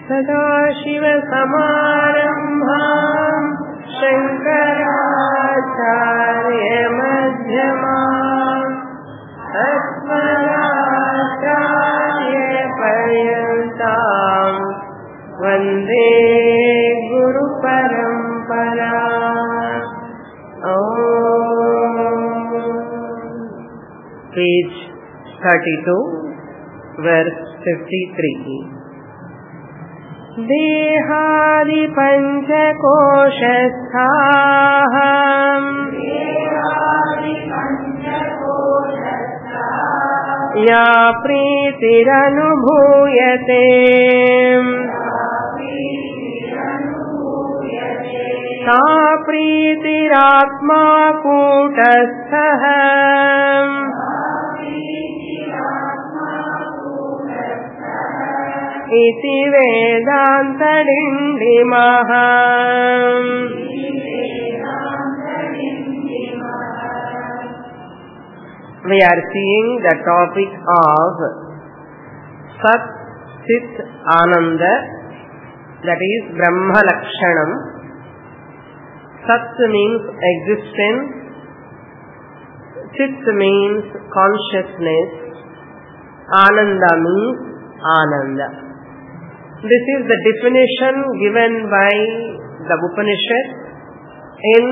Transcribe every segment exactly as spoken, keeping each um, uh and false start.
सदाशिवसमारम्भाम् शङ्कराचार्यमध्यमाम् अस्मदाचार्यपर्यन्ताम् वन्दे गुरुपरम्पराम्. Page thirty-two, verse fifty-three. देहादि पञ्चकोशस्थाः या प्रीतिरनुभूयते सा प्रीतिरात्मा कूटस्थः इति वेदान्तडिण्डिमः. We are seeing the topic of Sat Chit Ananda, that is Brahma Lakshanam. Sat means existence, Chit means consciousness, Ananda means Ananda. This is the definition given by the Upanishad in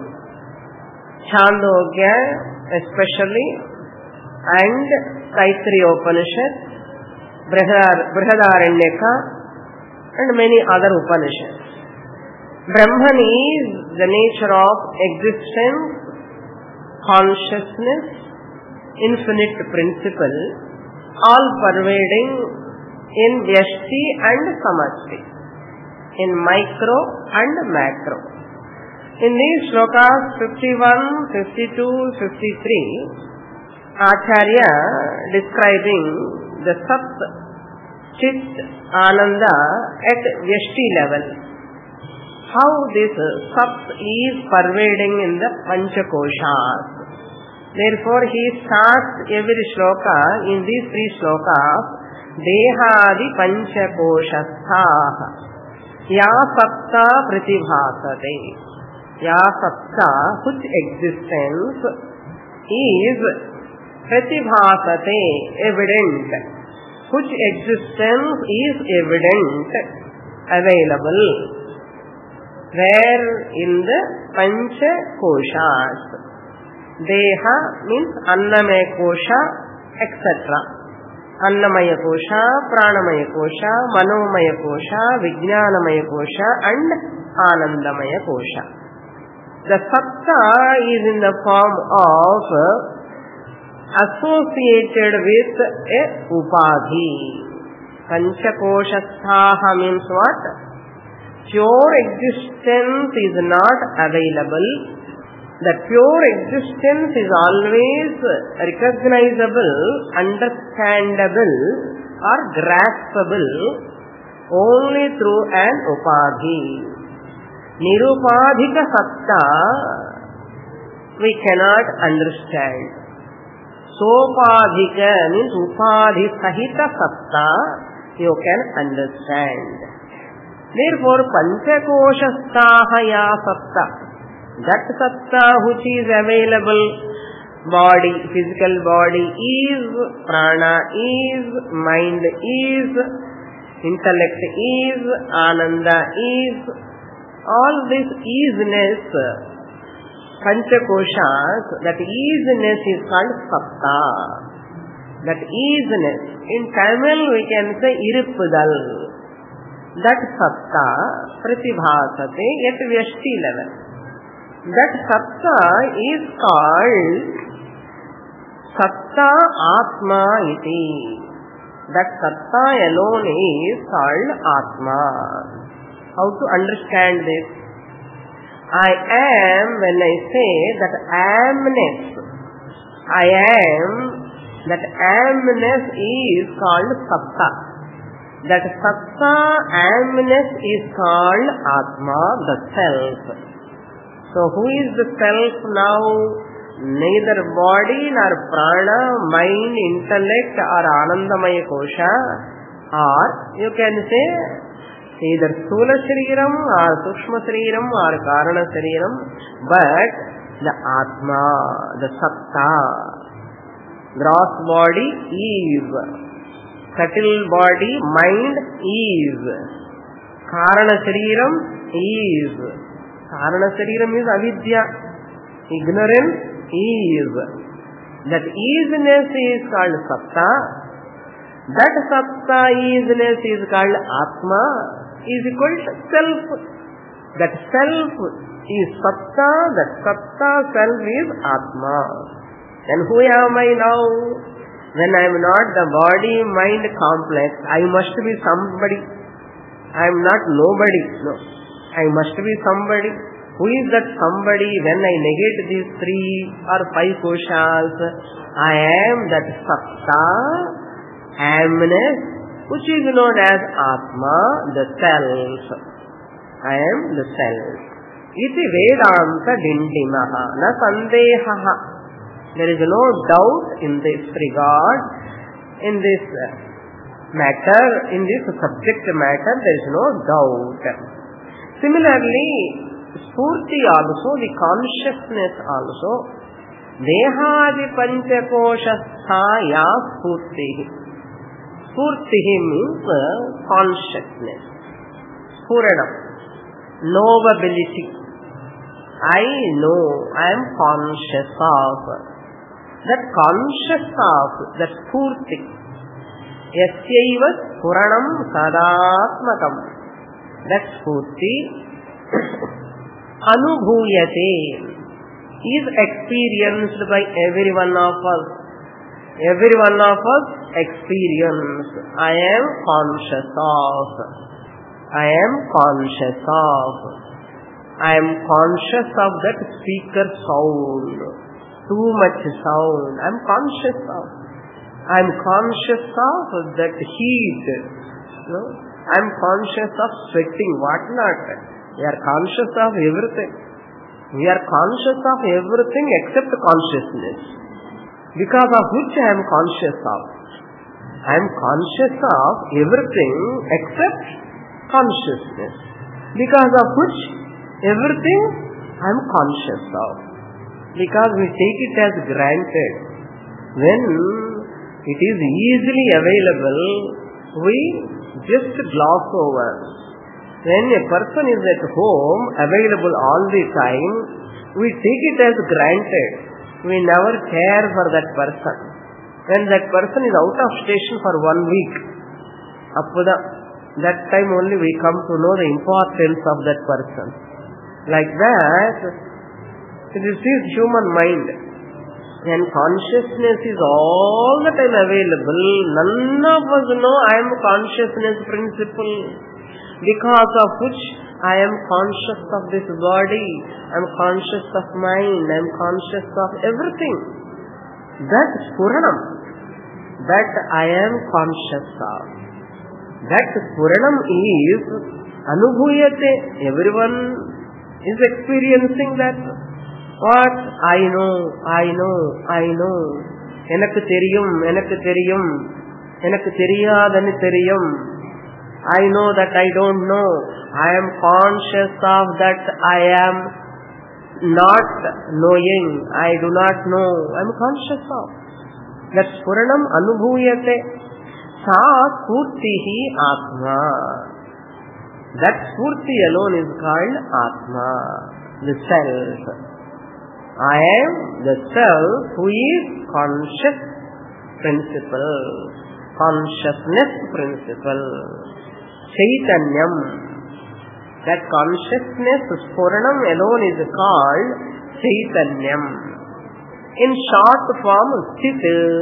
Chandogya especially, and Taittiriya Upanishad, Brihadaranyaka, and many other Upanishads. Brahman is the nature of existence, consciousness, infinite principle, all pervading in Vyashti and Samashti, in micro and macro. In these shlokas fifty-one, fifty-two, fifty-three, Acharya describing the Sat Chit Ananda at Vyashti level. How this Sat is pervading in the Panchakoshas. Therefore, he starts every shloka in these three shlokas, Dehadi Panchakoshasthaha Ya Satta Pratibhasate. Ya Satta, which existence is Pratibhasate, evident. Which existence is evident, available. Where? In the Panchakoshas. Deha means Annamaya Kosha, et cetera. Annamaya Kosha, Pranamaya Kosha, Manomaya Kosha, Vijnanamaya Kosha and Anandamaya Kosha. The Satta is in the form of associated with a Upadhi. Panchakoshasthaha means what? Pure existence is not available. The pure existence is always recognizable, understandable or graspable only through an upadhi. Nirupadhika satta we cannot understand. Sopadhika means upadhi sahita satta you can understand. Therefore, panchakoshasthaha ya satta, that satta which is available, body, physical body is, prana is, mind is, intellect is, ananda is, all this isness, panchakoshas, that isness is called satta. That isness, in Tamil we can say irupudal. That satta pratibhasate at vyashti level. That satta is called satta atma iti. That satta alone is called atma. How to understand this? I am, when I say that amness, I am, that amness is called satta. That satta amness is called atma, the self. So who is the self now? Neither body nor prana, mind, intellect or anandamaya kosha, or you can say either Sthula Shariram or Sukshma Shariram or Karana Shariram, but the Atma, the Satta, gross body is, subtle body, mind is, Karana Shariram is, Karana Shariram is Avidya, ignorance is, that isness is called Satta, that Satta isness is called Atma, is equal to self. That self is Satta, that Satta self is Atma. And who am I now? When I am not the body-mind complex, I must be somebody. I am not nobody. No. I must be somebody. Who is that somebody? When I negate these three or five koshas, I am that Satta, amness, which is known as Atma, the self. I am the self. Iti Vedanta Dindimaha, na sandehaha. There is no doubt in this regard, in this matter, in this subject matter, there is no doubt. Similarly, Spurti also, the consciousness also, Dehadi Panchakosha Sthaya Spurti. Spurti means consciousness, Spuranam, knowability. I know, I am conscious of. That conscious of, that Spurti. Yasyaiva Spuranam Sadatmakam. That Spurti Anubhuyate is experienced by every one of us. Every one of us experience. I am conscious of. I am conscious of. I am conscious of that speaker sound. Too much sound. I am conscious of. I am conscious of that heat. No? I am conscious of sweating. What not? We are conscious of everything. We are conscious of everything except consciousness. Because of which I am conscious of. I am conscious of everything except consciousness. Because of which everything I am conscious of. Because we take it as granted. When it is easily available, we just gloss over. When a person is at home, available all the time, we take it as granted. We never care for that person. When that person is out of station for one week, Appada, that time only we come to know the importance of that person. Like that, this is human mind. When consciousness is all the time available, none of us know I am consciousness principle. Because of which I am conscious of this body, I am conscious of mind, I am conscious of everything. That Spuranam, that I am conscious of. That Spuranam is Anubhuyate. Everyone is experiencing that. What? I know, I know, I know. Enakku theriyum, enakku theriyum, enakku theriyadanu theriyum. I know that I don't know. I am conscious of that I am not knowing. I do not know. I am conscious of. That Spuranam Anubhuyate. Sa Spurtihi Atma. That Spurti alone is called Atma, the self. I am the self who is conscious principle, consciousness principle, Chaitanyam. That consciousness, Spuranam alone is called Chaitanyam. In short form, Chit.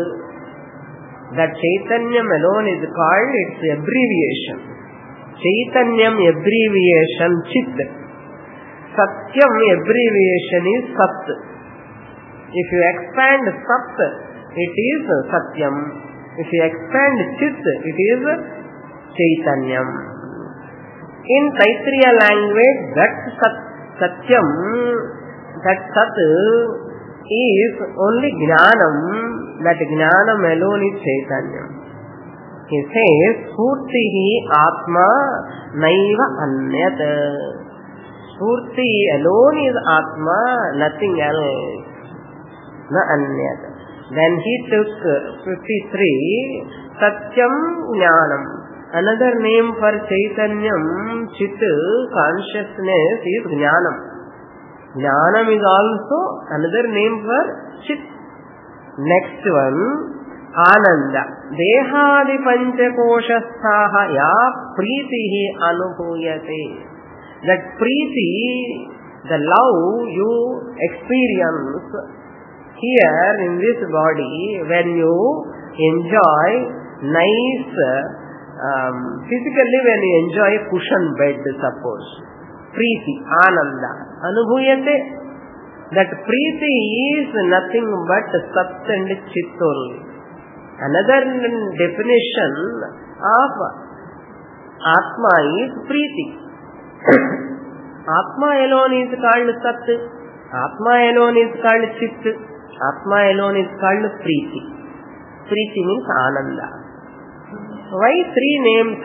That Chaitanyam alone is called its abbreviation. Chaitanyam abbreviation Chit. Satyam abbreviation is Sat. If you expand Sat, it is Satyam. If you expand Chit, it is Chaitanyam. In Taittiriya language, that Sat, Satyam, that Sat is only Jnanam. That Jnanam alone is Chaitanyam. He says, Spurtihi Atma Naiva Anyat. Spurti alone is Atma, nothing else. Na Anyat. Then he took fifty-three, Satyam Jnanam. Another name for Chaitanyam, Chit, consciousness is Jnanam. Jnanam is also another name for Chit. Next one, Ananda. Dehadi Panchakoshastaha ya Pritihi Anubhuyate. That Priti, the love you experience here in this body, when you enjoy nice, um, physically when you enjoy cushion bed, suppose, Priti, Ananda, Anubhuyate, that Priti is nothing but Sat and Chit only. Another definition of Atma is Priti. Atma alone is called Sat, Atma alone is called Chit, Atma alone is called Priti. Priti means Ananda. Why three names?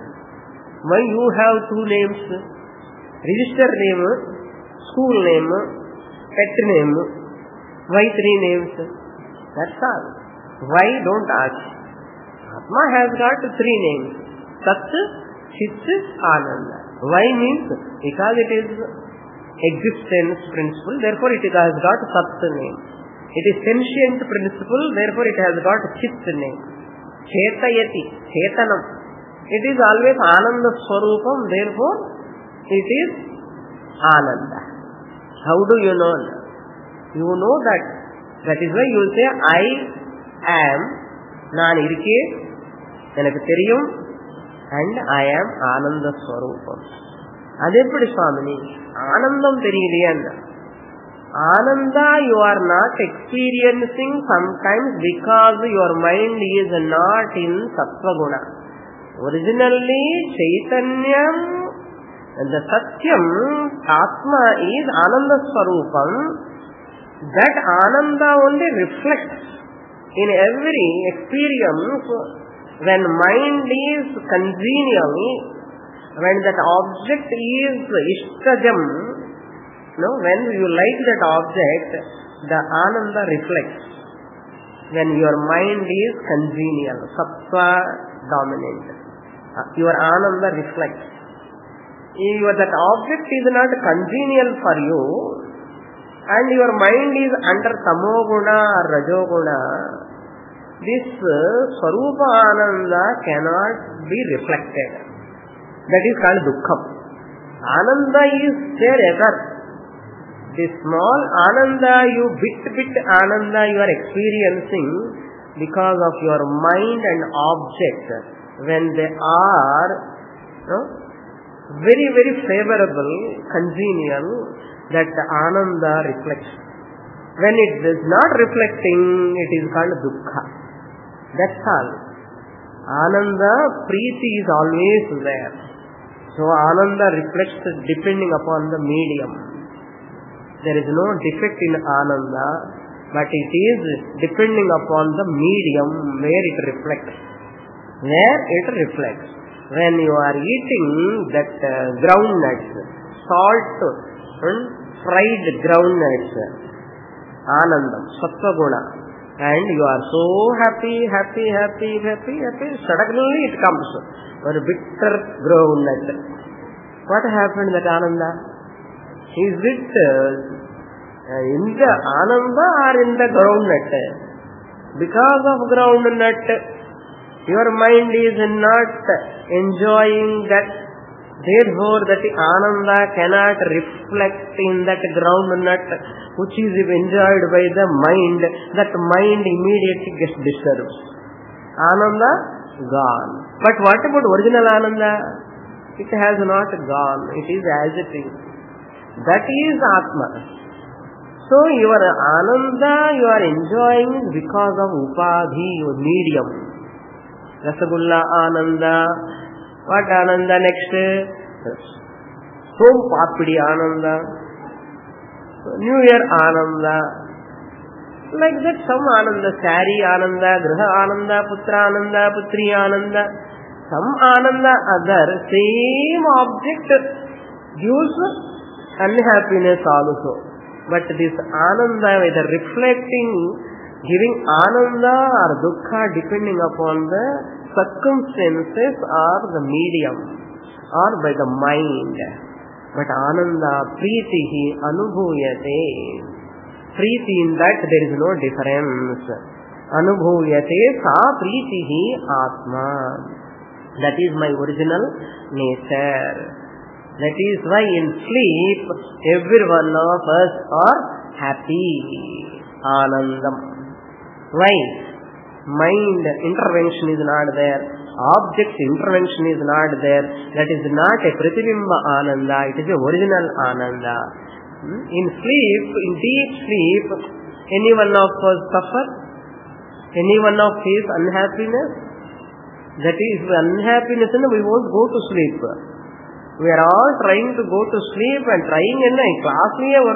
Why you have two names? Register name, school name, pet name. Why three names? That's all. Why don't ask? Atma has got three names. Sat, Chit, Ananda. Why means because it is existence principle, therefore it has got Sat name. It is sentient principle, therefore it has got Chit name. Chetayati, Chetanam. It is always Ananda Swarupam, therefore it is Ananda. How do you know? You know that. That is why you will say, I am, Naan irke, enakku theriyum, and I am Ananda Swarupam. Adeppadi Swamini, Anandam theriyaleyanda. Ananda you are not experiencing sometimes because your mind is not in Sattva Guna. Originally Chaitanyam, the Satyam, Atma is Ananda Swarupam. That Ananda only reflects in every experience when mind is congenial, when that object is Ishtajam. No, when you like that object, the Ananda reflects. When your mind is congenial, Sattva dominant, your Ananda reflects. If that object is not congenial for you, and your mind is under Tamoguna or Rajoguna, this Swarupa Ananda cannot be reflected. That is called Dukkham. Ananda is there ever. This small Ananda, you bit-bit Ananda you are experiencing because of your mind and object. When they are no, very, very favorable, congenial, that Ananda reflects. When it is not reflecting, it is called Dukkha. That's all. Ananda, Priti is always there. So Ananda reflects depending upon the medium. There is no defect in Ananda, but it is depending upon the medium where it reflects. Where it reflects. When you are eating that uh, groundnuts, salt and fried groundnuts, Anandam, Sattva Guna, and you are so happy, happy, happy, happy, happy, suddenly it comes, a bitter groundnut. What happened that Ananda? Is it uh, in the Ananda or in the groundnut? Because of groundnut, your mind is not enjoying that. Therefore, that Ananda cannot reflect in that groundnut which is enjoyed by the mind. That mind immediately gets disturbed. Ananda gone. But what about original Ananda? It has not gone. It is as it is. That is Atma. So your Ananda you are enjoying because of Upadhi, your medium. Rasagulla Ananda. What Ananda next? Som Papidi Ananda. New Year Ananda. Like that, some Ananda, Sari Ananda, Griha Ananda, Putra Ananda, Putri Ananda, some Ananda other, same object gives unhappiness also. But this Ananda, whether reflecting, giving Ananda or Dukkha depending upon the circumstances or the medium or by the mind. But Ananda, Preetihi, Anubhuyate. Preeti, in that there is no difference. Anubhuyate sa Preetihi Atma. That is my original nature. That is why in sleep every one of us are happy. Anandam. Why? Mind intervention is not there. Object intervention is not there. That is not a Pratibimba Ananda. It is a original Ananda. In sleep, in deep sleep, any one of us suffer? Any one of his unhappiness? That is unhappiness and we won't go to sleep. We are all trying to go to sleep and trying in a class.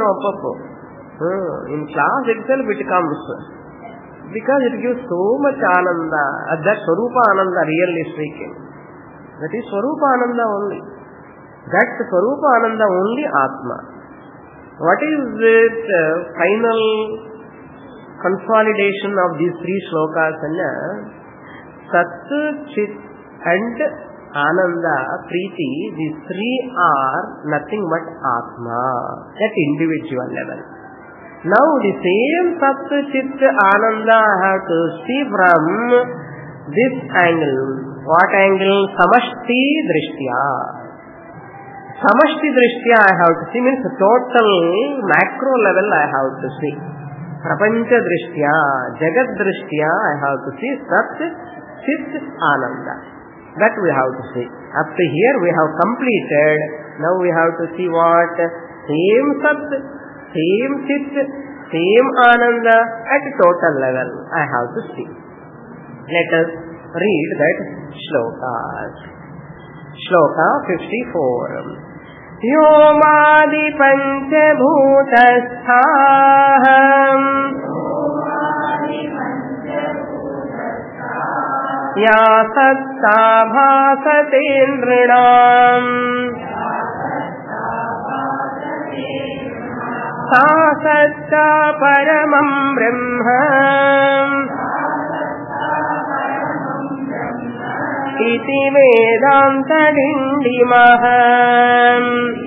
In class itself it comes. Because it gives so much Ananda. That Swarupa Ananda, really speaking. That is Swarupa Ananda only. That Swarupa Ananda only Atma. What is it uh, final consolidation of these three shlokas? Sat, Chit and Ananda, Preeti, these three are nothing but Atma at individual level. Now the same Sat, Chit, Ananda I have to see from this angle. What angle? Samashti Drishtya. Samashti Drishtya I have to see means total macro level I have to see. Prapancha Drishtya, Jagat Drishtya I have to see Sat, Chit, Ananda. That we have to see. Up to here we have completed. Now we have to see what? Same Sat, same Chit, same Ananda at total level I have to see. Let us read that shloka. Shloka fifty-four. Yomadi panchabhutasthaham ya satta bhasate nrinam sa satta paramam brahma iti vedanta dindimaham.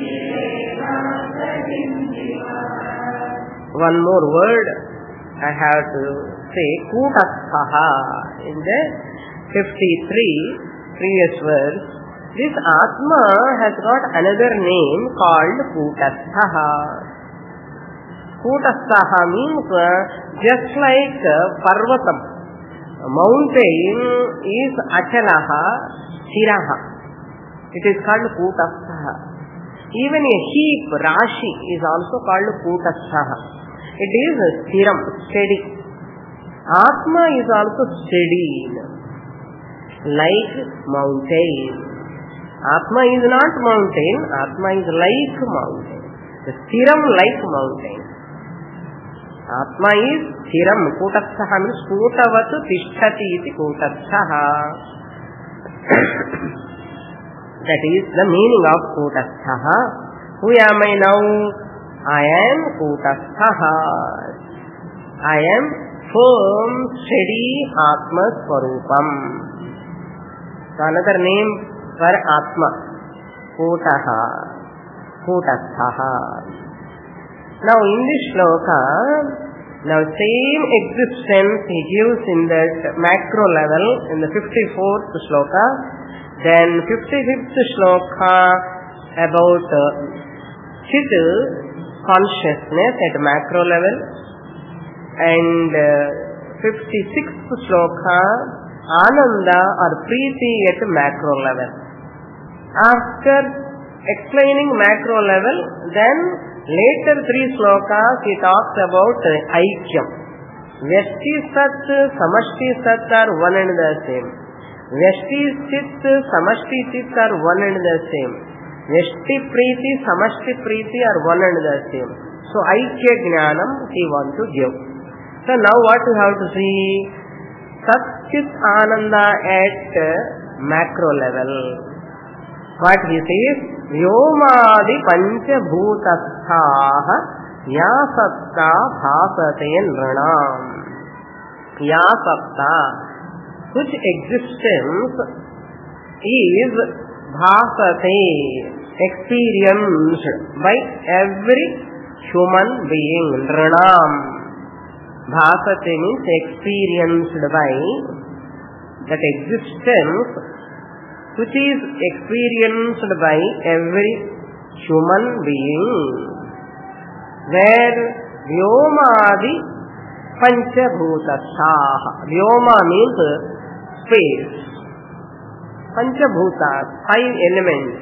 One more word I have to say, Kutasthaha. In the fifty-three previous verse, this Atma has got another name called Kutasthaha. Kutasthaha means uh, just like uh, Parvatam. A mountain is Achalaha, Stiraha. It is called Kutasthaha. Even a heap, Rashi, is also called Kutasthaha. It is Stiram, steady. Atma is also steady, like mountain. Atma is not mountain, Atma is like mountain. The Stiram like mountain. Atma is Stiram, Kutasthaha means Kutavatu Tishtati iti Kutasthaha. That is the meaning of Kutasthaha. Who am I now? I am Kutasthaha. I am firm, steady Atma Swarupam. So another name for Atma, Kutaha, Kutasthaha. Now in this shloka, now same existence he gives in that macro level in the fifty-fourth shloka. Then fifty-fifth shloka about uh, Chit, consciousness at macro level, and uh, fifty-sixth shloka Ananda or Preeti at macro level. After explaining macro level, then later three shlokas he talks about uh, Aikyam. Vyashti Sat, Samashti Sat are one and the same. Vyashti Chit, Samashti Chit are one and the same. Vyashti Preeti, Samashti Preeti are one and the same. So Aikya Jnanam he wants to give. So now what you have to see? Sat Chit Ananda at macro level. What he says? Vyomadi pancha bhutasthaha ya satta bhasate nranam. Ya satta, which existence is bhasate, experienced by every human being. Nranam. Bhasate means experienced by, that existence which is experienced by every human being. Where Vyomadi Panchabhutasaha. Vyoma means space. Panchabhutas, five elements.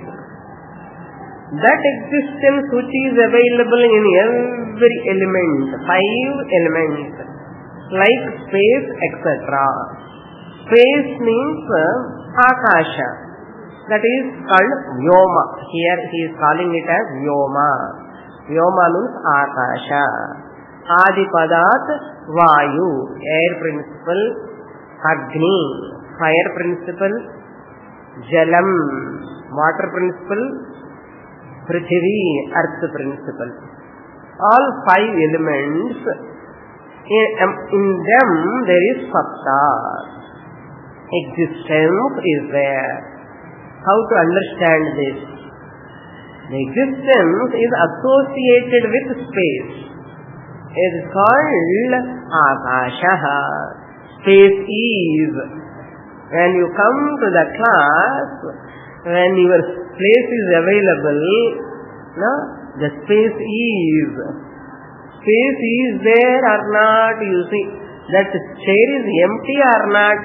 That existence which is available in every element, five elements, like space, et cetera. Space means Akasha. That is called Vyoma. Here he is calling it as Vyoma. Vyoma means Akasha. Adipadat Vayu, air principle. Agni, fire principle. Jalam, water principle. Prithvi, earth principle. All five elements, in, in them there is Satta. Existence is there. How to understand this? The existence is associated with space. It is called Akasha. Space is. When you come to the class, when your place is available, no, the space is. Space is there or not, you see. That chair is empty or not.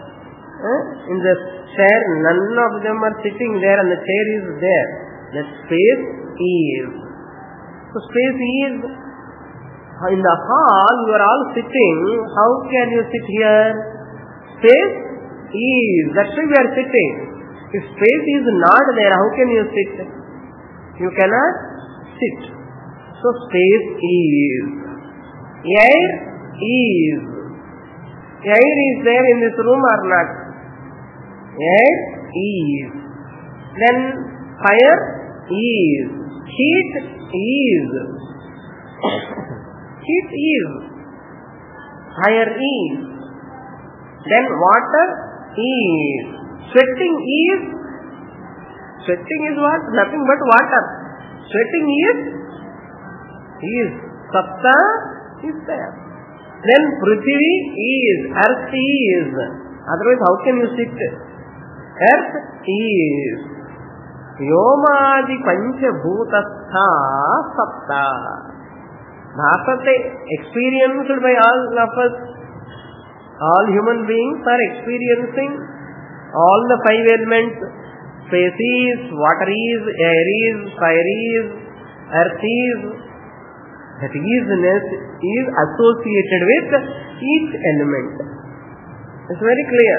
In the chair, none of them are sitting there and the chair is there. The space is. So space is. In the hall, you are all sitting. How can you sit here? Space is. That's why we are sitting. If space is not there, how can you sit? You cannot sit. So space is. Air is. Air is there in this room or not? Air is. Then fire is. Heat is. Heat is. Fire is. Then water is. Sweating is. Sweating is what? Nothing but water. Sweating is. Is. Satta is there. Then Prithvi is. Earth is. Otherwise how can you sit? Earth is. Vyomadi pancha bhutastha satta. Bhasate, experienced by all of us. All human beings are experiencing all the five elements. Space is, water is, air is, fire is, earth is. That isness is associated with each element. It's very clear.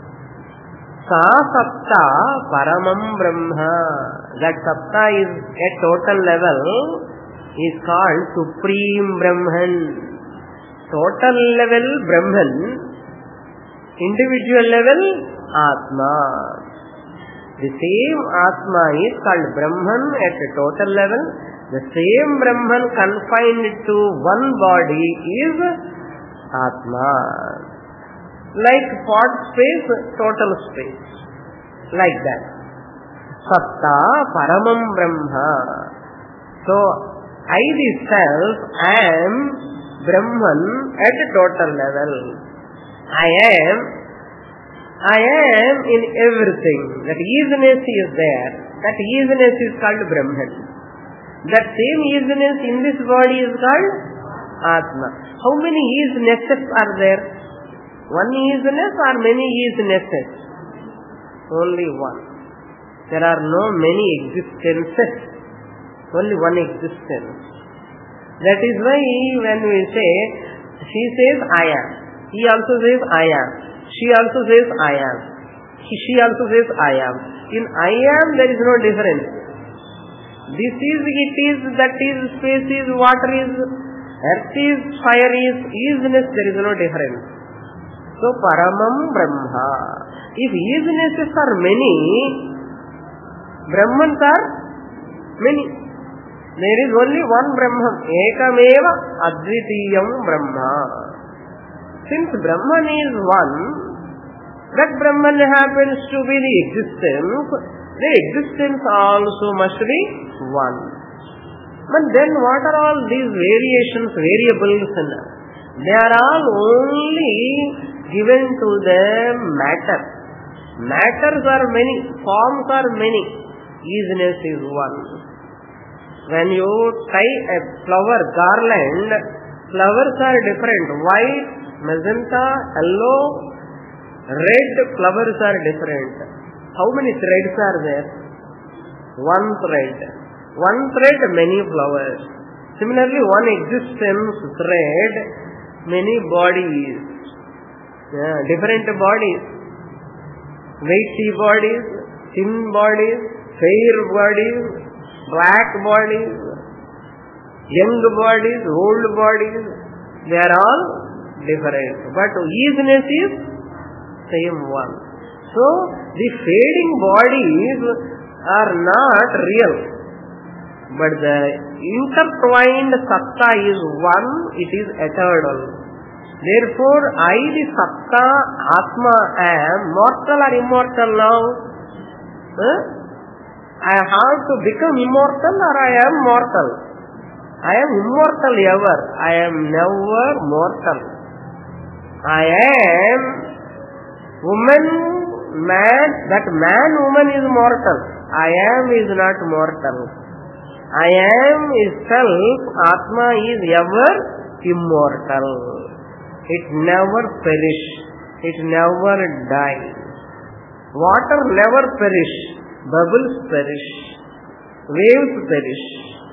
Sa satta paramam brahma. That satta is at total level is called Supreme Brahman. Total level Brahman, individual level Atma. The same Atma is called Brahman at a total level. The same Brahman confined to one body is Atma. Like pot space, total space. Like that. Satta Paramam Brahma. So, I myself am Brahman at a total level. I am, I am in everything. That isness is there. That isness is called Brahman. That same isness in this body is called Atma. How many isnesses are there? One isness or many isnesses? Only one. There are no many existences. Only one existence. That is why when we say, she says I am. He also says I am. She also says I am. He, she also says I am. In I am there is no difference. This is, it is, that is, space is, water is. Earth is, fire is, isness, there is no difference. So, Paramam Brahma. If isnesses are many, Brahmans are many. There is only one Brahman. Ekameva Advitiyam Brahma. Since Brahman is one, that Brahman happens to be the existence, the existence also must be one. But then what are all these variations, variables? They are all only given to the matter. Matters are many, forms are many, isness is one. When you tie a flower garland, flowers are different. White, magenta, yellow, red flowers are different. How many threads are there? One thread. One thread, many flowers. Similarly, one existence thread, many bodies. Yeah, different bodies. Weighty bodies, thin bodies, fair bodies, black bodies, young bodies, old bodies. They are all different. But isness is same one. So, the fading bodies are not real. But the intertwined satta is one, it is eternal. Therefore, I, the satta, Atma, am mortal or immortal now? Huh? I have to become immortal or I am mortal? I am immortal ever. I am never mortal. I am woman, man, that man, woman is mortal. I am is not mortal. I am is self, Atma is ever immortal. It never perish. It never die. Water never perish. Bubbles perish. Waves perish.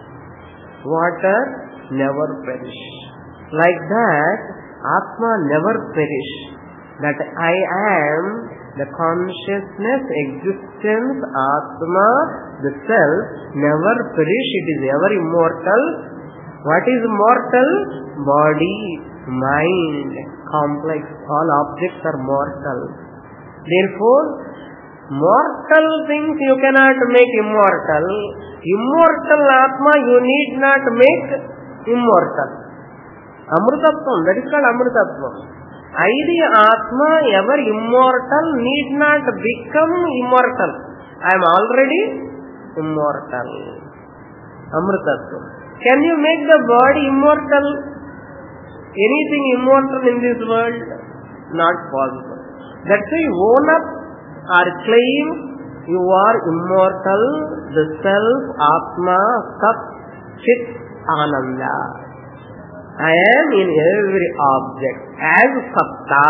Water never perish. Like that, Atma never perish. That I am the consciousness, existence, Atma, the self, never perish. It is ever immortal. What is mortal? Body, mind, complex. All objects are mortal. Therefore, mortal things you cannot make immortal. Immortal Atma you need not make immortal. Amrutatvam, that is called Amrutatvam. I, the Atma, ever immortal, need not become immortal. I am already immortal. Amrutatvam. Can you make the body immortal? Anything immortal in this world? Not possible. That's why you own up or claim you are immortal, the self, Atma, Sat, Chit, Ananda. I am in every object as Satta.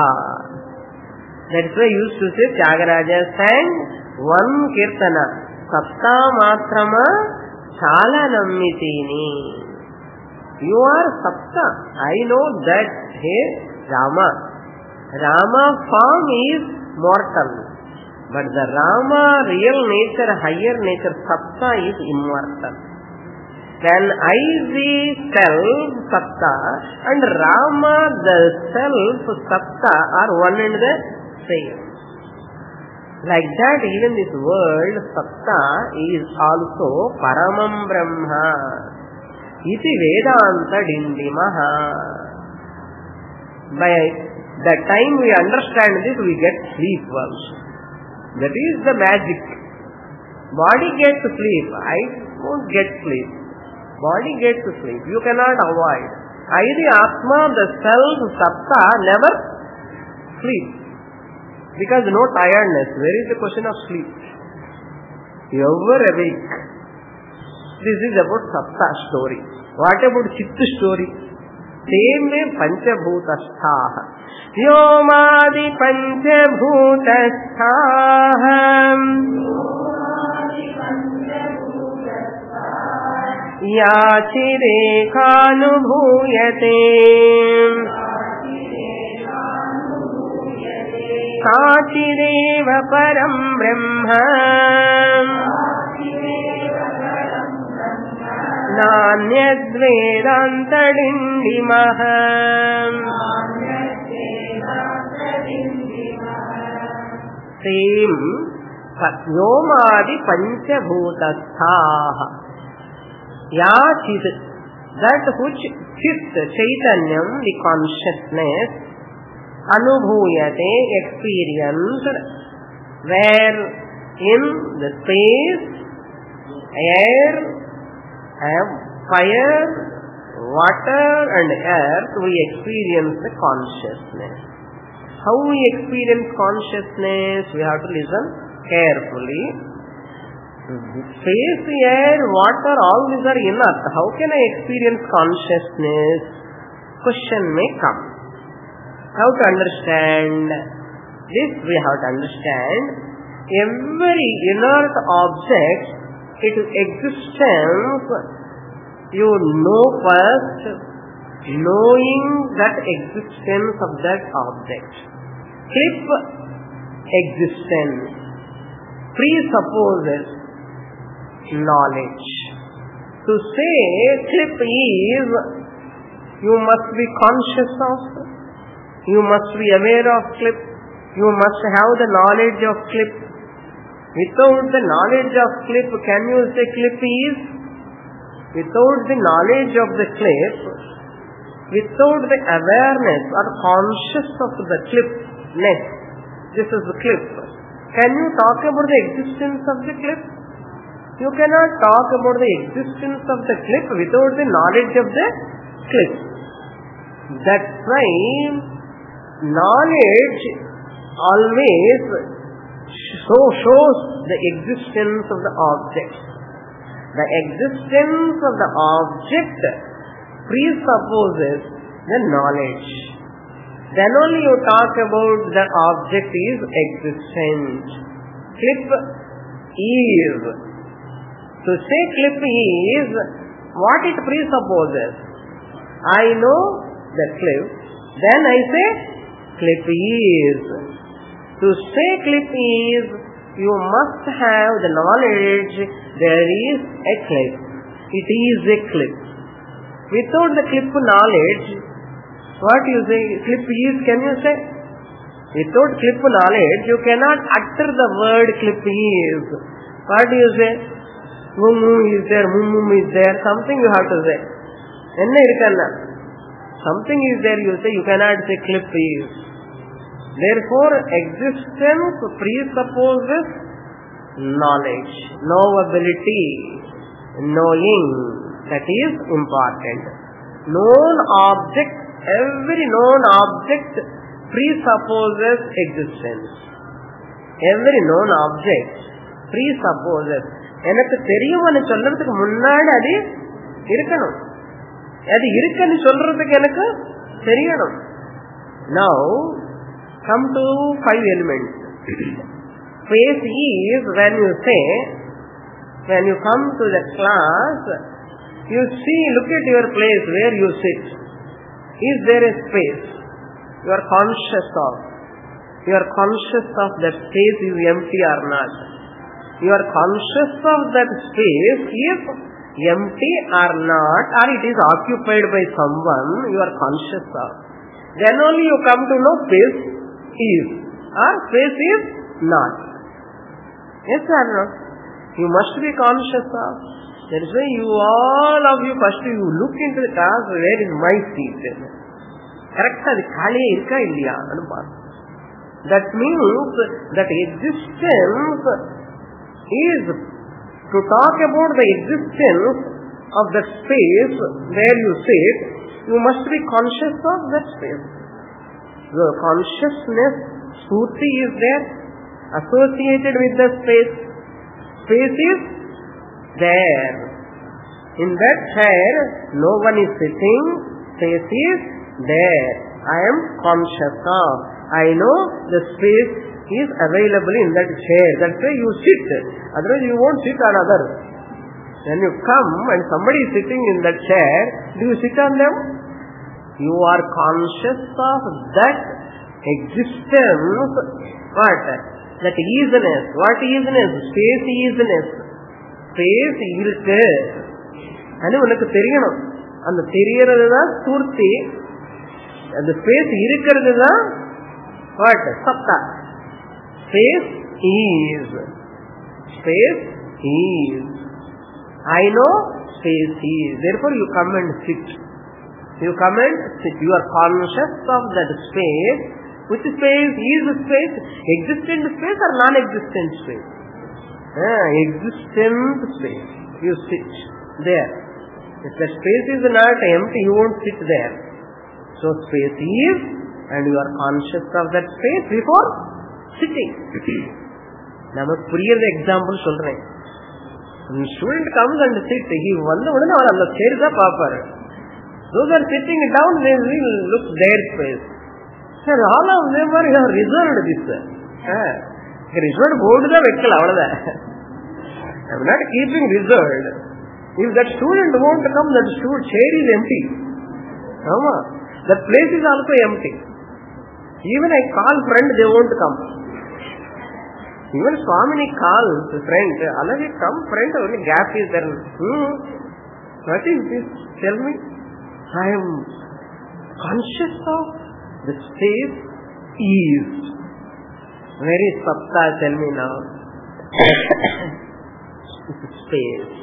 That's why I used to say, Tyagaraja sang one Kirtana, Satta Matrama Chala Nammitini. You are Satta. I know that. Hey, Rama. Rama form is mortal. But the Rama real nature, higher nature, Satta is immortal. Then I, the self, Satta, and Rama, the self, Satta, are one and the same. Like that, even this world, Satta, is also Paramam Brahma. Iti Vedanta Dindimaha. By the time we understand this, we get sleep also. That is the magic. Body gets sleep. I won't get sleep. Body gets sleep. You cannot avoid. I, the Atma, the self, Satta, never sleep. Because no tiredness. Where is the question of sleep? You ever awake. This is about Satta story. What about Chitta story? Same way Panchabhutasthaha. Vyomadi Panchabhutasthaha. Yachirekanubhuyate. Sachireva Param Brahma. नान्यद्वेदान्तडिण्डिमः Same Vyomadi Panchabhutasthaha Ya Chit, that which Chit, Chaitanyam, the consciousness, Anubhuyate, experienced, where in the space, air, fire, water and earth we experience the consciousness. How we experience consciousness? We have to listen carefully. Space, air, water, all these are enough. How can I experience consciousness? Question may come. How to understand? This we have to understand. Every inert object, its existence, you know first, knowing that existence of that object. Clip existence presupposes knowledge. To say clip is, you must be conscious of, you must be aware of clip, you must have the knowledge of clip. Without the knowledge of clip, can you say clip is? Without the knowledge of the clip, without the awareness or conscious of the clipness, this is the clip. Can you talk about the existence of the clip? You cannot talk about the existence of the clip without the knowledge of the clip. That's why knowledge always so shows the existence of the object. The existence of the object presupposes the knowledge. Then only you talk about the object is existent. Clip is. To say clip is, what it presupposes? I know the clip, then I say clip is. To say clip is, you must have the knowledge there is a clip. It is a clip. Without the clip knowledge, what you say? Clip is, can you say? Without clip knowledge, you cannot utter the word clip is. What do you say? Mummu is there, mummu is there, something you have to say. Enna irukalla? Something is there, you say, you cannot say clip is. Therefore, existence presupposes knowledge, knowability, knowing. That is important. Known object, every known object presupposes existence. Every known object presupposes. எனக்கு தெரியும்னு சொல்றதுக்கு முன்னாடி அது இருக்கணும். அது இருக்குன்னு சொல்றதுக்கு எனக்கு தெரியணும். Now, come to five elements. Space is when you say, when you come to the class, you see, look at your place where you sit. Is there a space? You are conscious of. You are conscious of that space is empty or not. You are conscious of that space if empty or not, or it is occupied by someone, you are conscious of. Then only you come to know space is, or space is not. Yes or no? You must be conscious of. That is why you, all of you, first you look into the class, where is my seat? Correct? Adi khali irka illaya anu paar. That means that existence is, to talk about the existence of that space where you sit, you must be conscious of that space. The consciousness, Surti is there, associated with the space. Space is there. In that chair, no one is sitting, space is there. I am conscious of. I know the space is available in that chair. That's why you sit. Otherwise you won't sit on others. When you come and somebody is sitting in that chair, do you sit on them? You are conscious of that existence. What? That easiness. What easiness? Space easiness. Space irukku. அது உனக்கு தெரியணும். அந்த தெரியறது தான் ஸ்பூர்த்தி. அந்த space இருக்கிறது தான் what சத்தா. Space is space is I know space is. Therefore you come and sit. You come and sit. You are conscious of that space. Which space is space? Existent space or non-existent space? Ah, existent space. You sit there. If the space is not empty, you won't sit there. So space is, and you are conscious of that space before sitting. நமக்கு புரியுற example சொல்றேன். Student comes and sits. He வந்த உடனே அவர் அந்த சேர் தான் பார்ப்பாரு. Those are sitting down, they will look their space. Sir, all of them are have reserved this. Ah, reserved board தான் வைக்கல அவ்வளவுதான். I am not keeping reserved. If that student won't come, that student chair is empty. Ama, that place is also empty. Even I call friend, they won't come. Even Swamini calls friend, already come friend, only gap is there. Hmm. What is this? Tell me. I am conscious of the space is. Where is Sapta? Tell me now. Space.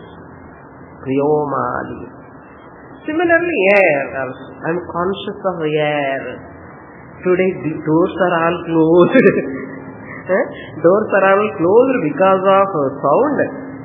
Priyomali. Similarly, air. I am conscious of air. Today the doors are all closed. Doors are all closed because of sound.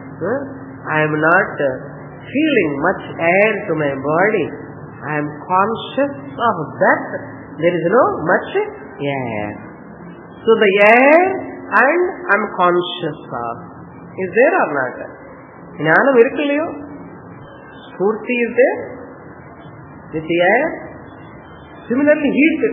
I am not feeling much air to my body. I am conscious of that. There is no much air. So the air and I am conscious of. Is there or not? Jnanam irukkillayo? Spurti is there? With the air? Similarly, heat.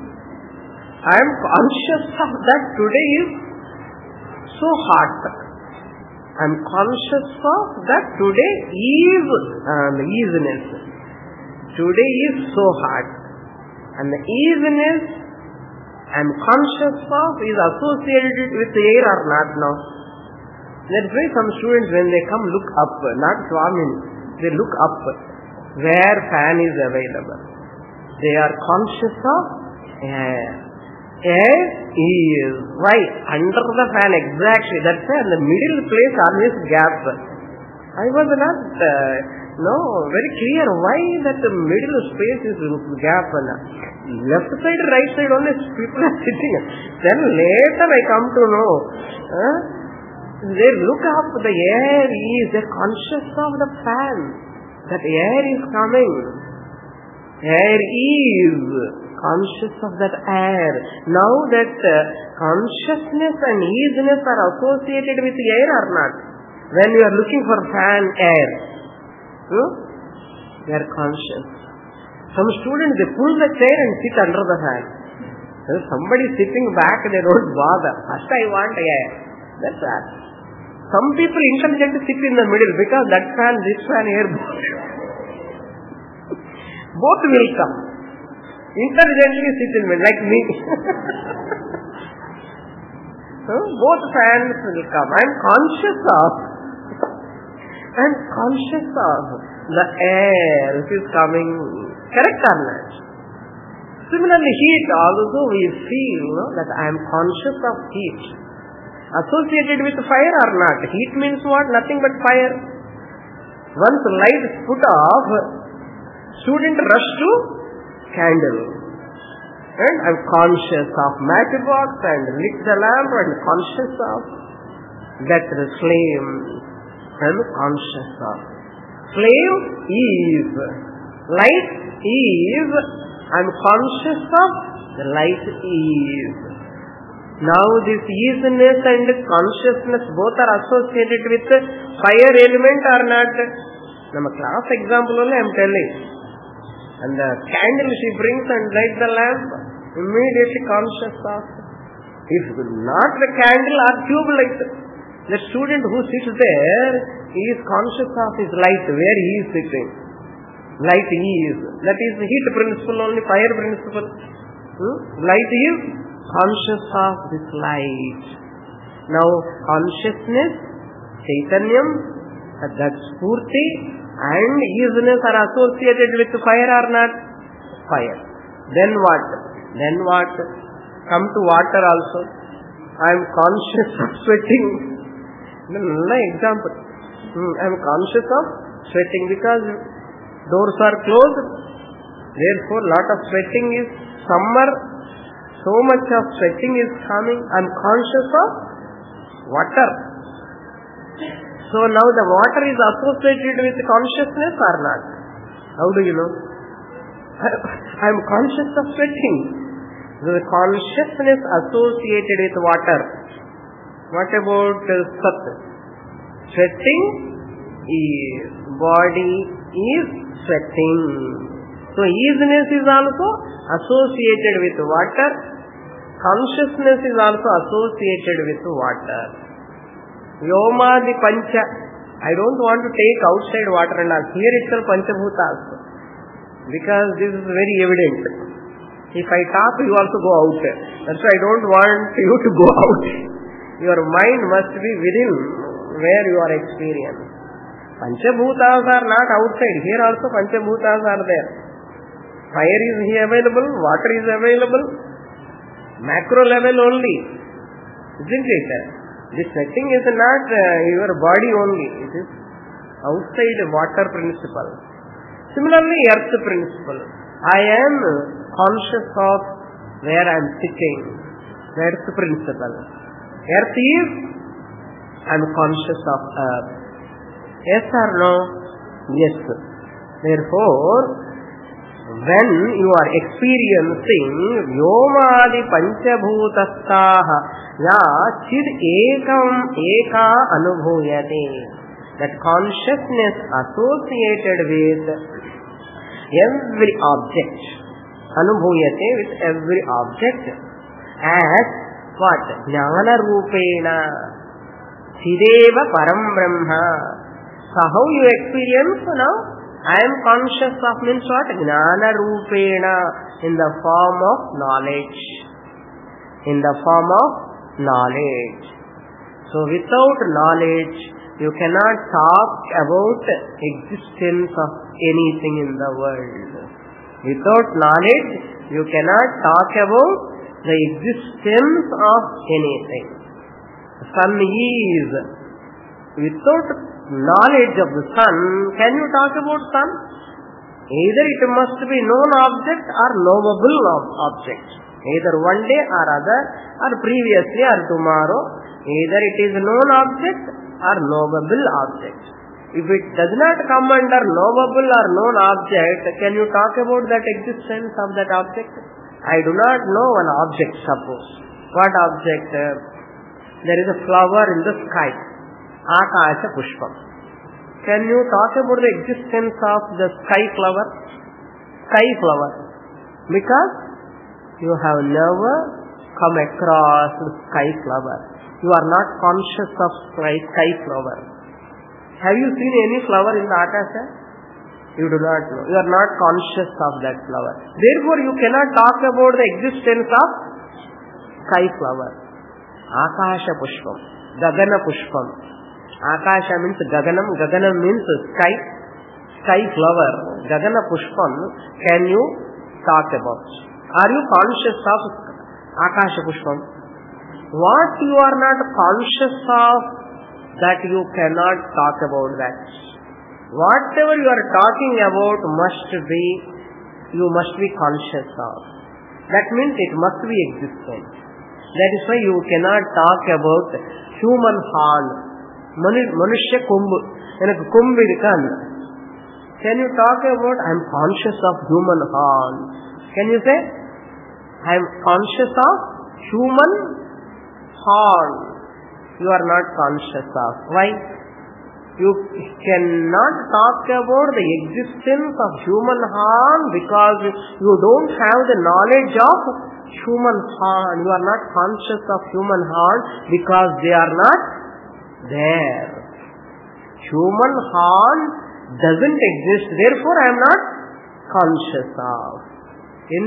I am conscious of that today is so hot. I am conscious of that today is um, easiness. Today is so hot. And the easiness I am conscious of is associated with the air or not now. That's why some students when they come look up, not Swamini, they look up where fan is available. They are conscious of air. Air is. Why? Under the fan exactly. That's why in the middle place always gap. I was not uh, no very clear why that the middle space is gap. Left side, right side only people are sitting. Then later I come to know. Huh? They look up, the air is, they are conscious of the fan. That air is coming. Air is conscious of that air. Now that uh, consciousness and easiness are associated with the air or not? When you are looking for fan air, hmm? they are conscious. Some students, they pull the chair and sit under the fan. If somebody sitting back, they don't bother. First I want air. That's that. Some people intelligently sit in the middle because that fan, this fan, air both will come. Intelligently sit in middle, like me. So both fans will come. I am conscious of. I am conscious of the air which is coming. Correct or not? Similarly, heat also we feel no, that I am conscious of heat. Associated with fire or not? Heat means what? Nothing but fire. Once light is put off, student rush to candle. And I am conscious of matchbox and lit the lamp and conscious of that flame. I am conscious of. Flame is. Light is. I am conscious of. The light is. Now this easiness and consciousness both are associated with fire element or not? Nama class example only I am telling. And the candle she brings and light the lamp, immediately conscious of. If not the candle or tube light, the student who sits there, he is conscious of his light, where he is sitting. Light is. That is the heat principle only, fire principle. Hmm? Light is conscious of this light. Now consciousness, Chaitanyam, that Spurti and isness are associated with fire or not? Fire. Then what? Then what? Come to water also. I am conscious of sweating. No example. I am conscious of sweating because doors are closed. Therefore, lot of sweating is summer. So much of sweating is coming. I am conscious of water. So now the water is associated with consciousness or not? How do you know? I am conscious of sweating. The consciousness associated with water. What about uh, Sat? Sweating is, body is sweating. So isness is also associated with water. Consciousness is also associated with water. Vyomadi pancha. I don't want to take outside water and all. Here itself panchabhuta also. Because this is very evident. If I talk, you also go out. That's why I don't want you to go out. Your mind must be within where you are experienced. Panchabhutas are not outside. Here also panchabhutas are there. Fire is here available, water is available. Macro level only. Isn't it? This setting is not uh, your body only. It is outside water principle. Similarly, earth principle. I am conscious of where I am sitting. Earth principle. Earth is, I am conscious of earth. Yes or no? Yes. Therefore, when you are experiencing Vyomadi Panchabhutastaha Ya Chid Ekam Eka Anubhuyate, that consciousness associated with every object, Anubhuyate, with every object, as what? Jnana Rupena Chideva Param Brahma. So how you experience now? I am conscious of means what? Jnana Rupena, in the form of knowledge. In the form of knowledge. So without knowledge, you cannot talk about existence of anything in the world. Without knowledge, you cannot talk about the existence of anything. The sun is. Without knowledge of the sun, can you talk about sun? Either it must be known object or knowable object. Either one day or other, or previously or tomorrow. Either it is known object or knowable object. If it does not come under knowable or known object, can you talk about that existence of that object? I do not know an object, suppose. What object? There is a flower in the sky. Akasha Pushpam. Can you talk about the existence of the sky flower? Sky flower. Because you have never come across the sky flower. You are not conscious of sky, sky flower. Have you seen any flower in the Akasha? You do not know. You are not conscious of that flower. Therefore, you cannot talk about the existence of sky flower. Akasha Pushpam. Gagana Pushpam. Akasha means Gaganam. Gaganam means sky. Sky flower. Gagana Pushpam. Can you talk about? Are you conscious of Akasha Pushpam? What you are not conscious of, that you cannot talk about that. Whatever you are talking about must be, you must be conscious of. That means it must be existent. That is why you cannot talk about human horn. Manushya Kumbh. Enak Kumbh irukan. Can you talk about, I am conscious of human horn? Can you say, I am conscious of human horn? You are not conscious of. Why? You cannot talk about the existence of human horn because you don't have the knowledge of human horn. You are not conscious of human horn because they are not there. Human horn doesn't exist. Therefore, I am not conscious of. In,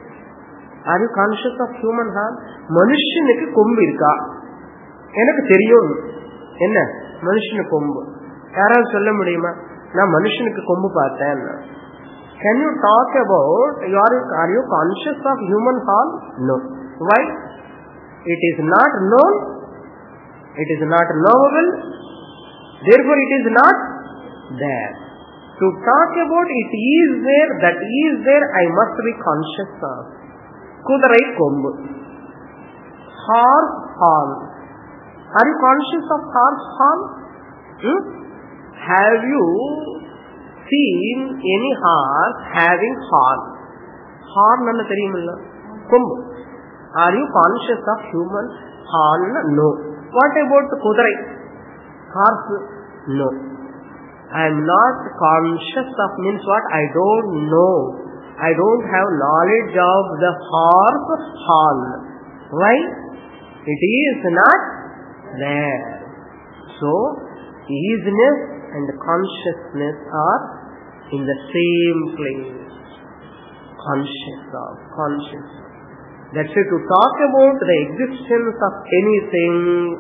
are you conscious of human horn? Manushyனுக்கு கொம்பு இருக்கா? எனக்கு தெரியும். என்ன? மனுஷனுக்கு கொம்பு. யாராவது சொல்ல முடியுமா? நான் மனுஷனுக்கு கொம்பு பார்த்தேன். Can you talk about, you are, are you conscious of human horn? No. Why? It is not known. It is not knowable. Therefore it is not there. To talk about it is there, that is there, I must be conscious of. Kudarai kombu. Horse horn. Are you conscious of horse horn? Hmm? Have you seen any horse having horn? Horn nanna theriyumilla. Kombu. Are you conscious of human horn? No. What about kudarai? Horse? No. I am not conscious of means what? I don't know. I don't have knowledge of the horse horn. Why? It is not there. So, easiness and consciousness are in the same place. Conscious of, conscious. That's why to talk about the existence of anything,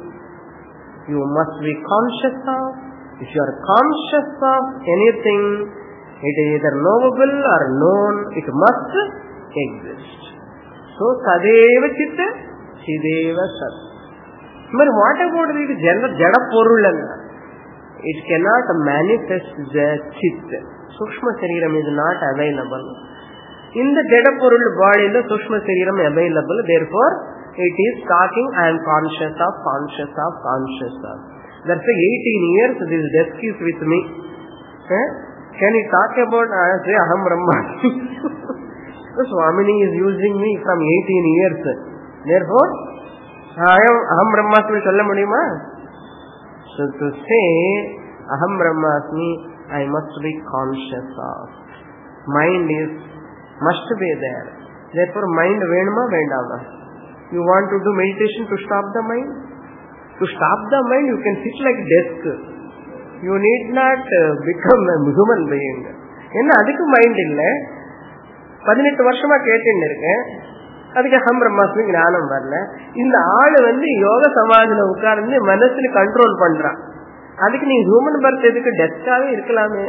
you must be conscious of. If you are conscious of anything, it is either knowable or known, it must exist. So, sadeva chitta, chideva sat. But what about the jada porulana? It cannot manifest the chitta. Sukshma shariram is not available. In the jada porul body, the sukshma shariram is available. Therefore, it is talking, I am conscious of, conscious of, conscious of. That's why eighteen years this desk is with me. Eh? Can you talk about, I say, Aham Brahmasmi? So Swamini is using me from eighteen years. Therefore, I am Aham Brahmasmi solla mudiyuma? So to say, Aham Brahmasmi, I must be conscious of. Mind is, must be there. Therefore, mind venuma vendama. You want to do meditation to stop the mind? To stop the mind, you can sit like desk. You need not uh, become a human being. என்ன அதுக்கு mind இல்ல. பதினெட்டு வருஷமா கேட்டுன்னு இருக்கேன். அதுக்கு அஹம் பிரம்மாஸ்மி ஞானம் வரல. இந்த ஆளு வந்து யோக சமாதியில உட்கார்ந்து மனசுல கண்ட்ரோல் பண்றான். அதுக்கு நீ ஹியூமன் பர்த் எதுக்கு டெஸ்காவே இருக்கலாமே.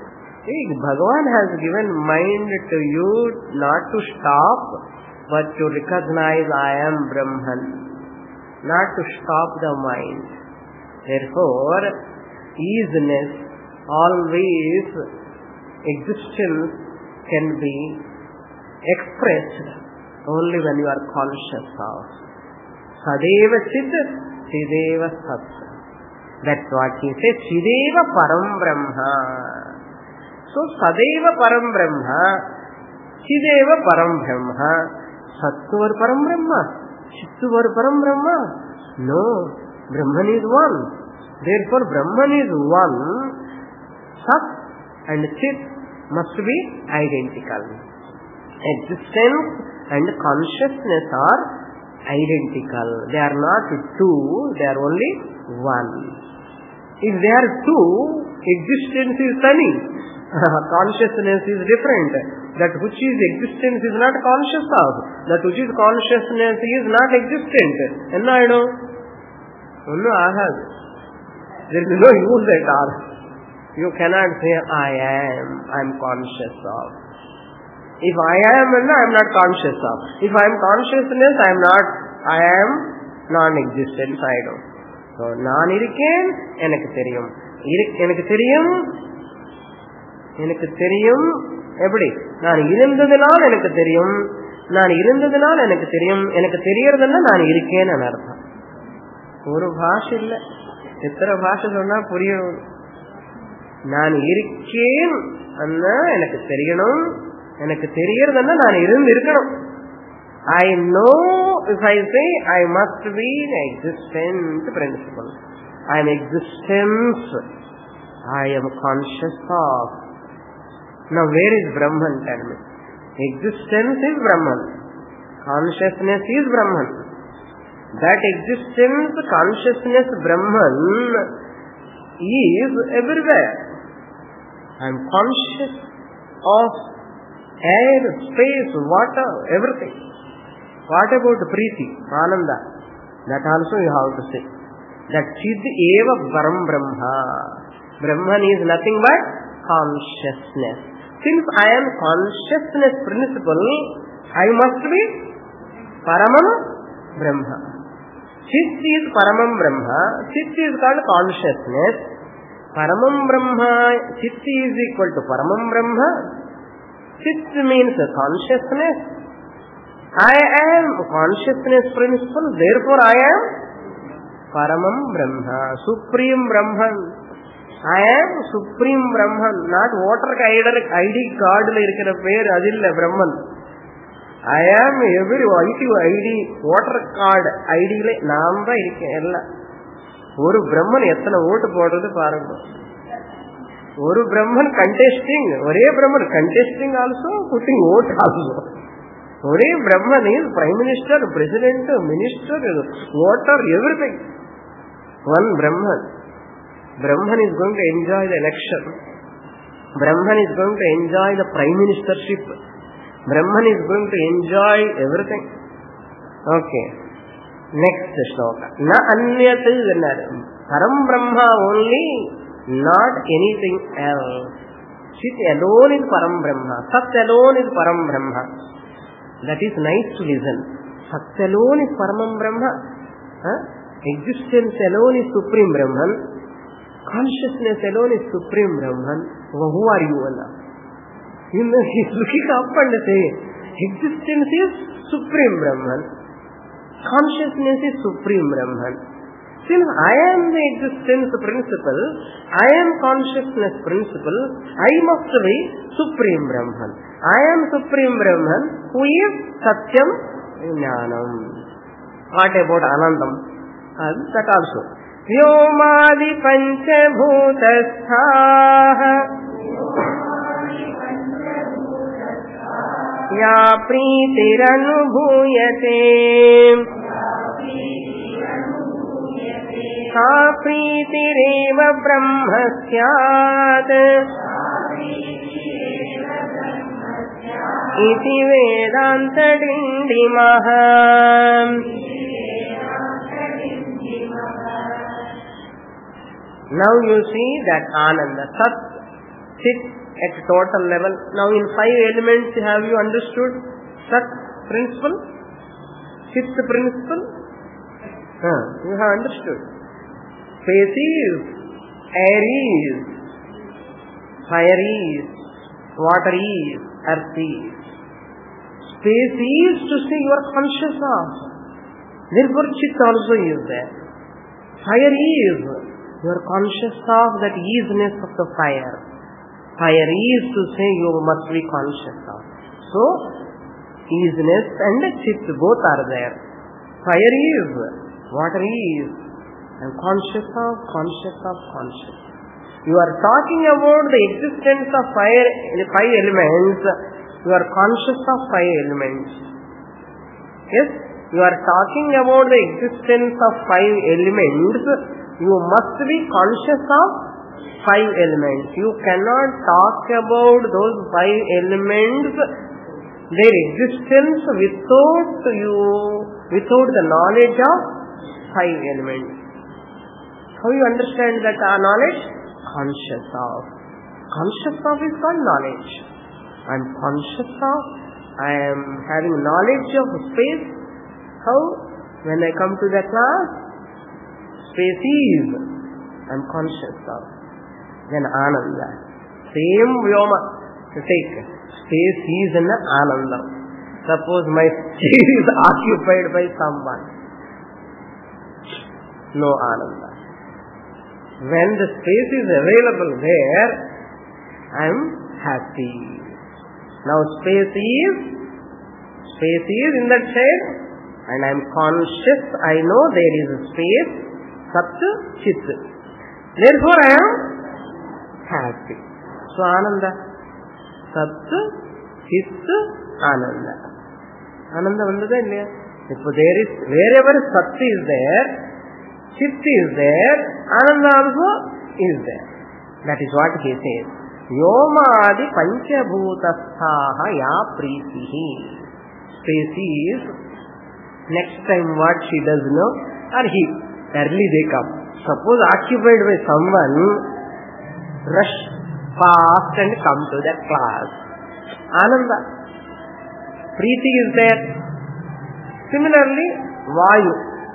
பகவான் has given mind to you not to stop but to recognize I am Brahman, not to stop the mind. Therefore, easiness, always existence can be expressed only when you are conscious of. Sadeva Chid, Chideva Sat. That's what he says, Chideva Param Brahma. So, Sadeva Param Brahma, Chideva Param Brahma, Sattuvar Param Brahma, Chittuvar Param Brahma. No, Brahman is one. Therefore, Brahman is one. Sat and Chit must be identical. Existence and consciousness are identical. They are not two, they are only one. If they are two, existence is sunny. Consciousness is different. That which is existence is not conscious of. That which is consciousness is not existent. And I know. No, I have. There is no use at all. You cannot say, I am, I am conscious of. If I am, I am not conscious of. If I am consciousness, I am not, I am non-existent. I know. So, நான் இருக்கேன், எனக்கு தெரியும். எனக்கு தெரியும், எனக்கு தெரியும், எப்படி? நான் இருந்ததுனால் எனக்கு தெரியும், நான் இருந்ததுனால் எனக்கு தெரியும், எனக்கு தெரியறதுன்னா நான் இருக்கேன்னு அர்த்தம். ஒரு பாஷை இல்ல, எத்தனை பாஷை சொன்னா புரியும். நான் இருக்கேன் அண்ணா எனக்கு தெரியணும், எனக்கு தெரியறதுன்னா நான் இருந்து இருக்கணும். I know if I say I must be an existent principle. I am existence. I am conscious of. Now where is Brahman? Tell me. Existence is Brahman. Consciousness is Brahman. That existence, consciousness, Brahman is everywhere. I am conscious of air, space, water, everything. What about Preeti, Ananda? That also you have to say. That Chid Eva Param Brahma. Brahman is nothing but consciousness. Since I am consciousness principle, I must be Paramam Brahma. Chit is Paramam Brahma. Chit is called consciousness. Paramam Brahma, Chit is equal to Paramam Brahma. Chit means consciousness. I am consciousness principle, therefore I am Paramam Brahma, Supreme Brahman. I am Supreme Brahman, not water I D card la irukira per adilla Brahman. I am every I D water card I D la naam da irukken ella. Oru Brahman ethana vote podradhu paarenga. Oru Brahman contesting, ore Brahman contesting also, putting vote also. Ore Brahman is Prime Minister, President, Minister, water, everything. One Brahman. Brahman is going to enjoy the election. Brahman is going to enjoy the Prime Ministership. Brahman is going to enjoy everything. Okay. Next shloka. Na anyat Param Brahma only, not anything else. Chit alone is Param Brahma. Sat alone is Param Brahma. That is nice to listen. Sat alone is Paramam Brahma. Huh? Existence alone is Supreme Brahman. Consciousness alone is Supreme Brahman. Well, who are you, Allah? You know, he's looking up and saying, existence is Supreme Brahman. Consciousness is Supreme Brahman. Since I am the existence principle, I am consciousness principle, I must be Supreme Brahman. I am Supreme Brahman, who is Satyam Jnanam. What about Anandam? And that also. Vyomadi panchabhutasthaha ya pritiranubhuyate sa pritireva brahma syat iti vedanta dindimaha. Now you see that Ananda, Sat, Chit at total level. Now in five elements have you understood? Sat principle, Chit principle, huh, you have understood. Space is, air is, fire is, water is, earth is. Space is to say you are conscious of. Therefore Chit also is there. Fire is, you are conscious of that easiness of the fire. Fire is to say you must be conscious of. So, easiness and Chit both are there. Fire is, water is, and conscious of, conscious of, conscious. You are talking about the existence of fire, five elements. You are conscious of five elements. Yes, you are talking about the existence of five elements. You must be conscious of five elements. You cannot talk about those five elements, their existence without you, without the knowledge of five elements. How you understand that uh, knowledge? Conscious of. Conscious of is called knowledge. I am conscious of. I am having knowledge of space. How? When I come to the class, space is, I am conscious of. Then Ananda. Same Vyoma. Take space is in Ananda. Suppose my chair is occupied by someone. No Ananda. When the space is available there, I am happy. Now space is, space is in that chair, and I am conscious. I know there is a space. Sat, Chit. Therefore I am happy. So Ananda. Sat, Chit, Ananda. Ananda vandada illaya? If there is, wherever Sat is there, Chit is there, Ananda also is there. That is what he says. Yomadi panchabhutasthaha ya pritihi. Space is, next time what she does know, or he, early they come. Suppose occupied by someone, rush, fast and come to that class. Ananda. Preeti is there. Similarly, Vayu.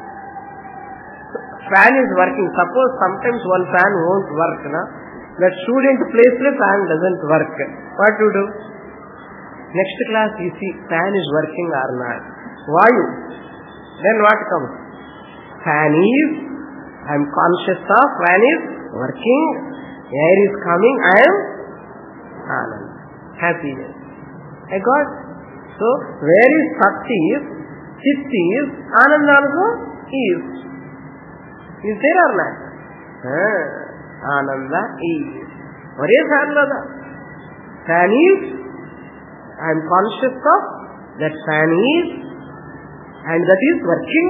Fan is working. Suppose sometimes one fan won't work. Na? That student plays the fan doesn't work. What to do? Next class you see fan is working or not. Vayu. Then what comes? Fan is, I am conscious of, fan is working, air is coming, I am Anand. Happiness. I got. So, where is Sat is, Chit is, Anand also is. Is there or not? Ah, Ananda is. What is Ananda? Fan is, I am conscious of, that fan is, and that is working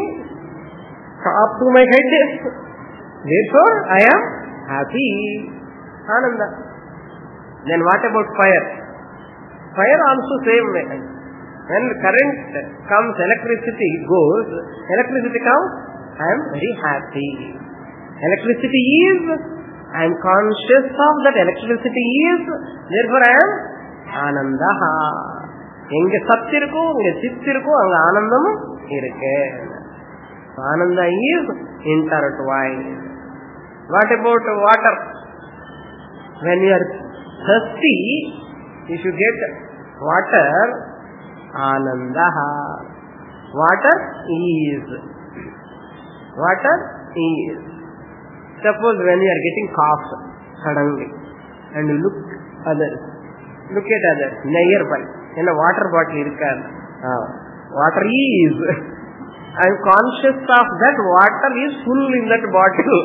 up to my head. Therefore, I am happy. Ananda. Then what about fire? Fire also same way. When current comes, electricity goes, electricity comes, I am very happy. Electricity is, I am conscious of that electricity is, therefore I am Anandaha. எங்க சத்து இருக்கோ இங்க சித்து இருக்கோ அங்க ஆனந்தமும் இருக்கு. Ananda is intertwined. What about water? When you are thirsty, if you get water, Anandaha. Water is. Water is. Suppose when you are getting cough suddenly and you look others, look at others nearby. In a water bottle irukad. Ah, water is. I am conscious of that water is full in that bottle.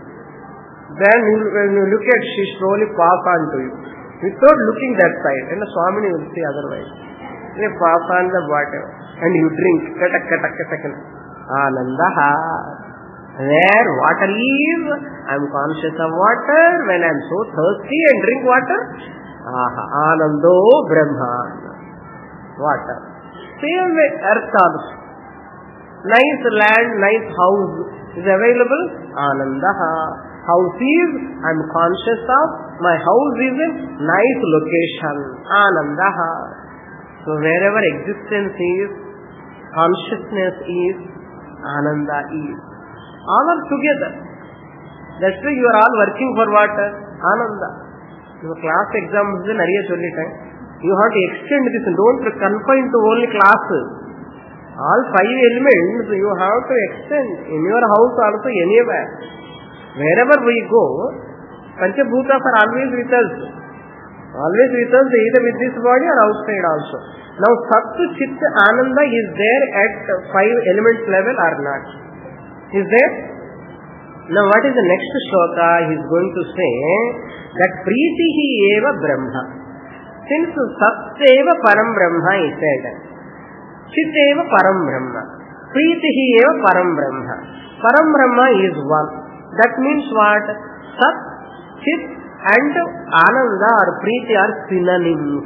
Then you, when you look at, she slowly pass on to you without looking that side. And the Swamini will say otherwise. You pass on the bottle and you drink. Katak katak katak. Anandaha. Where water is, I am conscious of water. When I am so thirsty and drink water, aha, Anando Brahma. Water. Same way, earth also. Nice land, nice house is available. Anandaha. House is, I am conscious of. My house is in nice location. Anandaha. So wherever existence is, consciousness is, Ananda is. All are together. That's why you are all working for what? Ananda. Your class exams is nariya solliten. You have to extend this. Don't confine to only classes. All five elements you have to extend. In your house also, anywhere. Wherever we go, Panchabhutas are always with us. Always with us, either with this body or outside also. Now, Sattu Chitta Ananda is there at five elements level or not? Is there? Now, what is the next shloka? He is going to say that Preetihi eva Brahma. Since Sat eva Param Brahma, he said, Chit eva Param Brahma. Preetihi eva Param Brahma. Param Brahma is one. That means what? Sat, Chit and Ananda or Preeti are synonyms.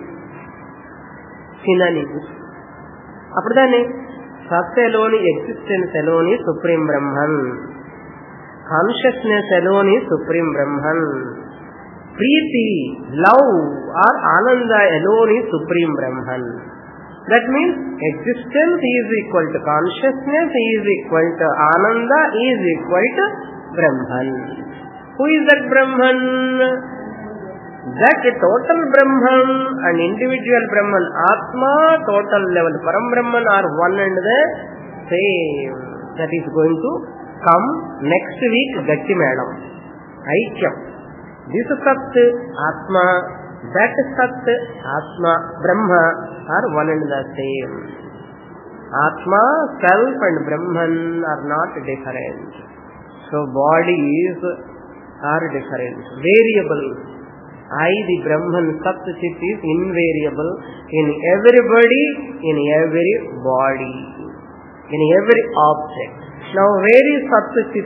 Synonyms. Appadane Sat alone, existence alone is Supreme Brahman. Consciousness alone is Supreme Brahman. Preeti, love or Ananda alone is Supreme Brahman. That means existence is equal to consciousness is equal to Ananda is equal to Brahman. Who is that Brahman? That total Brahman and individual Brahman, Atma, total level Param Brahman are one and the same. That is going to come next week, Gatti Madam. Aikyam. This Sat, Atma, that Sat, Atma, Brahma are one and the same. Atma, self and Brahman are not different. So bodies are different, variable. I, the Brahman, Sat, Chit is invariable in everybody, in every body, in every object. Now, where is Sat, Chit?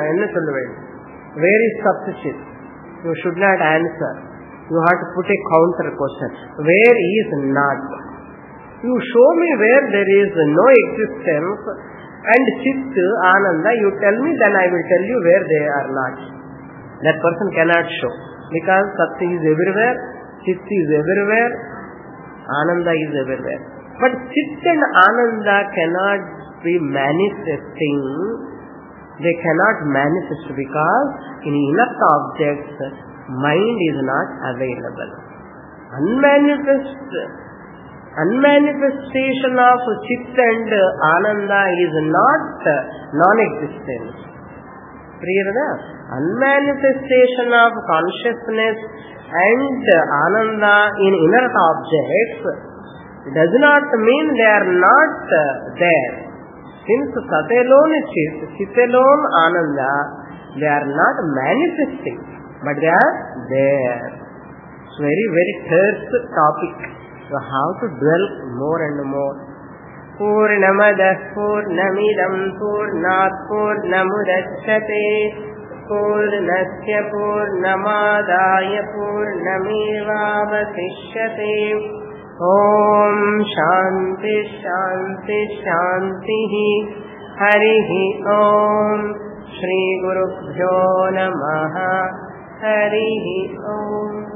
Where is Sat, Chit? You should not answer. You have to put a counter question. Where is not? You show me where there is no existence and Chit, Ananda, you tell me, then I will tell you where they are not. That person cannot show. because Sat is everywhere, Chit is everywhere, Ananda is everywhere. But Chit and Ananda cannot be manifesting. They cannot manifest because in inert objects, mind is not available. Unmanifest, unmanifestation of Chit and Ananda is not non-existence. Clear na? Unmanifestation of consciousness and Ananda in inert objects does not mean they are not there. Since Sat alone is Chit, Chit alone Ananda, they are not manifesting, but they are there. It's very, very terse topic. You have to dwell more and more. Purnamadah Purnamidam Purnat Purnamudachyate Purnasya Purnamadaya Purnamevavasishyate. Om Shanti Shanti Shanti Harihi Om Shri Gurubhyo Namaha Harihi Om.